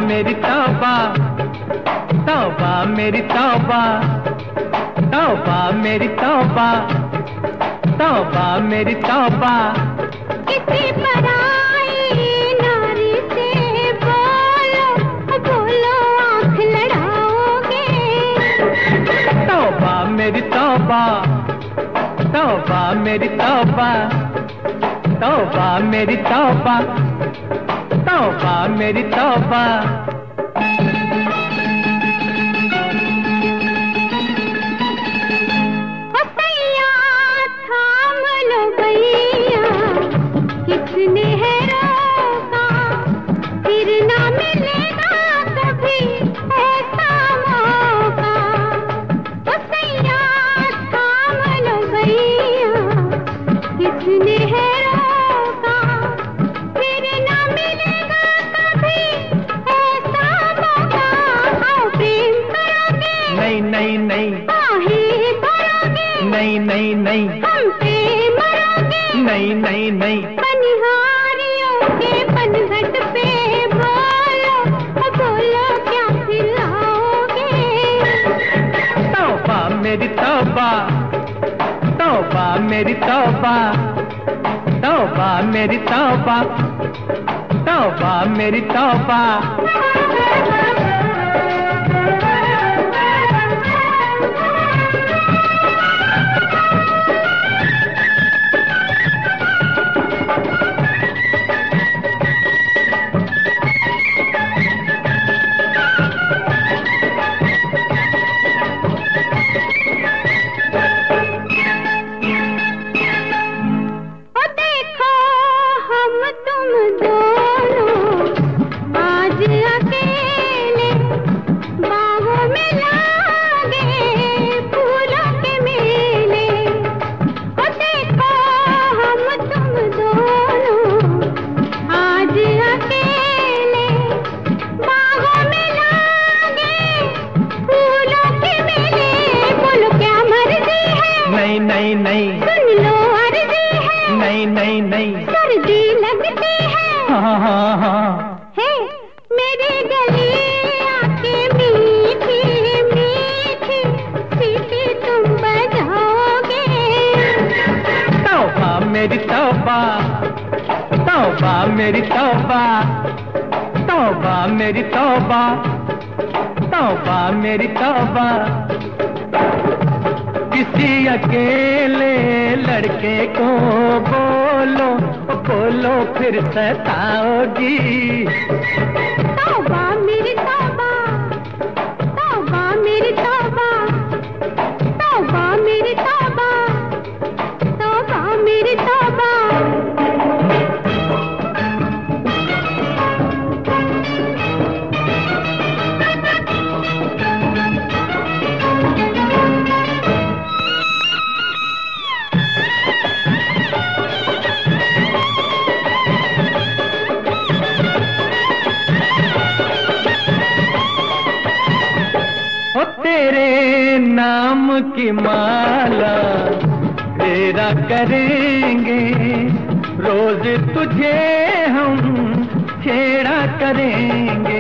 मेरी तौबा, तौबा मेरी तौबा, तौबा मेरी तौबा, तौबा मेरी तौबा। किसी पराई नारी से बोलो बोलो आँख लड़ाओगे। तौबा मेरी तौबा, तौबा मेरी तौबा, तौबा मेरी तौबा, तौबा मेरी तौबा। किसने है रोका, फिर ना मिलेगा कभी ऐसा मौका। ओ सैया थाम लो भैया, किसने है रोका, फिर ना मिलेगा कभी ऐसा मौका। आओ प्रेम करोगे, नहीं नहीं नहीं, आहे भरोगे, नहीं नहीं नहीं, हम पे मरोगे, नहीं नहीं नहीं। बनिहारियों के पनघट पे बोलो बोलो क्या खिलाओगे। तौबा मेरी तौबा, तौबा मेरी तौबा, तौबा मेरी तौबा, तौबा मेरी तौबा। नहीं नहीं नहीं, सुन लो अर्जी है, नहीं नहीं नहीं, सर्दी लगती है, हाँ हाँ हाँ, है मेरे गले आके मीठी मीठी सीटी तुम बजाओगे। तौबा मेरी तौबा, तौबा मेरी तौबा, तौबा मेरी तौबा, तौबा मेरी तौबा। किसी अकेले लड़के को बोलो बोलो फिर सताओगी। तौबा मेरी तौबा, तौबा मेरी तौबा, तौबा मेरी तौबा, तौबा मेरी तौबा। तेरे नाम की माला तेरा करेंगे, रोज तुझे हम छेड़ा करेंगे।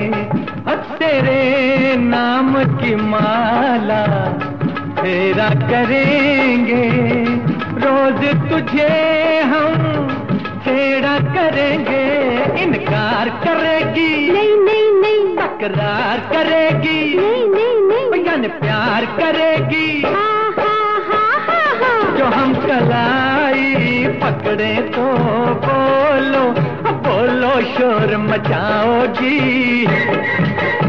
तेरे नाम की माला तेरा करेंगे, रोज तुझे हम छेड़ा करेंगे। इनकार करेगी नहीं नहीं नहीं, तकरार करेगी नहीं नहीं नहीं, यानी प्यार करेगी। हाँ हाँ हाँ हाँ हाँ। जो हम कलाई पकड़े तो बोलो बोलो शोर मचाओगी।